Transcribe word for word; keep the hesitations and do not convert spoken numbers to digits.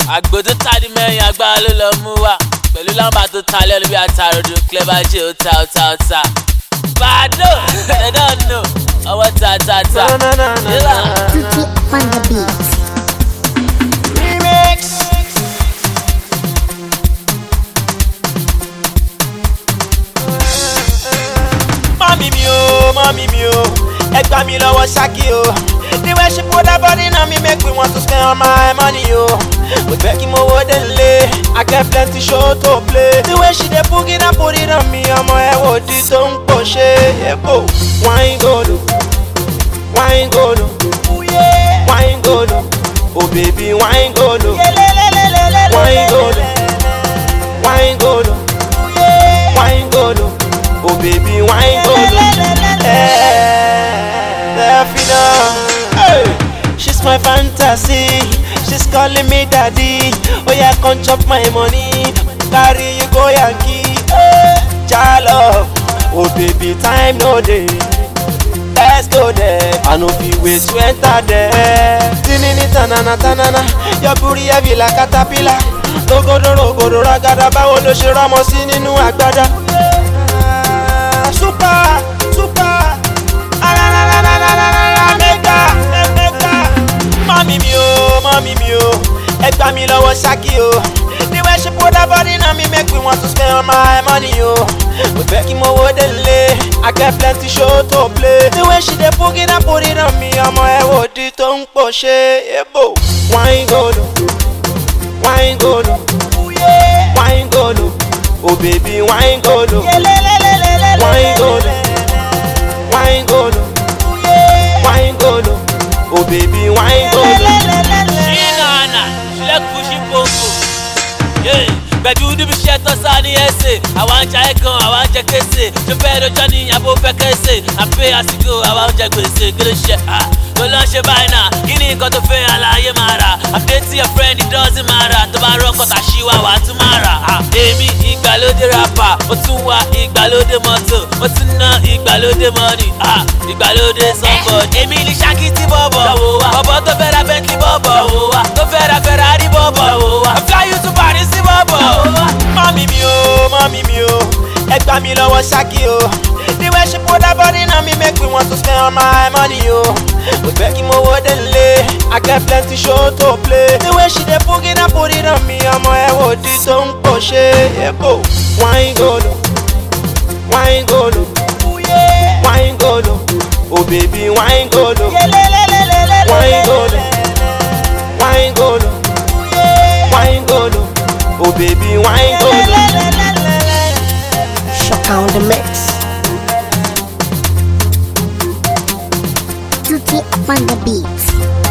àgbò tó ta ní mẹ́rin agbára ló lọ mú wa pẹ̀lú lámbà tó ta lẹ́nu bí àtàròdò clever j ó ta ó ta ó ta. Bàdó they don't know ọwọ́ ta ta ta. Tutti on the beat. Remix. Mami mi o, mami mi o, ẹ gbà mí lọ́wọ́ Ṣákì o. The way she put her body on me make me want to spend all my money o. Mo fẹ́ kí mo wo délé, I get plenty show to play. The way she dey boogie and put it on me, ọmọ ẹ wo di tó ń pò ṣe. Wine golo, wine golo, wine golo, oh baby wine golo, wine golo, wine golo, wine golo, oh baby wine golo. Delphina, hey, she's my fantasy. She's calling me daddy. Oh yeah, come chop my money. Carry you go Yankee. Hey, Jalo, oh baby time no day. Let's go there. I know if you wait to enter there. Tinini tanana tanana, your booty heavy like a caterpillar. Rogodo rogodo ragada, báwo ló ṣe rámọ sí nínú àgbàdá. Super, super. Mami mi o, mami mi o, ẹ gbà mí lọ́wọ́ Ṣákì o. The way she put her body on me make me want to spend all my money o. Mo fẹ́ kí mo wo délé, I get plenty show to play. The way she dey boogie and put it on me, ọmọ ẹ wo di tó ń pò ṣe. Wine golo, wine golo, wine golo, oh baby wine golo, wine golo, wine golo, wine golo, oh baby wine golo. Shinana, shilek pushi pompo. Yeah, gbẹ̀du níbi iṣẹ́ tó sá ní ẹsẹ̀. Àwọn ajá ẹ̀gàn, àwọn ajá kẹsẹ̀. Tó fẹ́ lọ́jọ́ ní àbò fẹ́ kẹsẹ̀. Àpé àsìkò àwọn ajá gbèsè gírí ṣe. Tó lọ ṣe báyìí náà, kí ni nǹkan tó fẹ́ àlàyé máa rà? Update your friend, it doesn't matter. Tó bá rọ́kọ̀ tàṣíwá wà á tún máa rà. Èmi ìgbàlódé rapper, mo tún wá ìgbàlódé mọ́tò. Mo tún ná ìgbàlódé money. Ìgbàlódé somebody. Èmi ní Ṣákì tí bọ̀bọ̀. Bọ̀bọ̀ tó fẹ́ ra Bentley bọ̀bọ̀. Tó fẹ́ ra Ferrari bọ̀bọ̀. I fly you to Paris bọ̀bọ̀. Mami mi o, mami mi o, ẹ gbà mí lọ́wọ́ Ṣákì o. The way she put her body on me make me want to spend all my money o. Mo fẹ́ kí mo wo délé, I get plenty show to play. The way she dey boogie and put it on me, ọmọ ẹ wo di tó ń pò ṣe. Wine golo, wine golo, wine golo, oh baby wine golo, wine golo, wine golo, wine golo, oh baby wine golo. Shock on the mix. Tutti on the beat.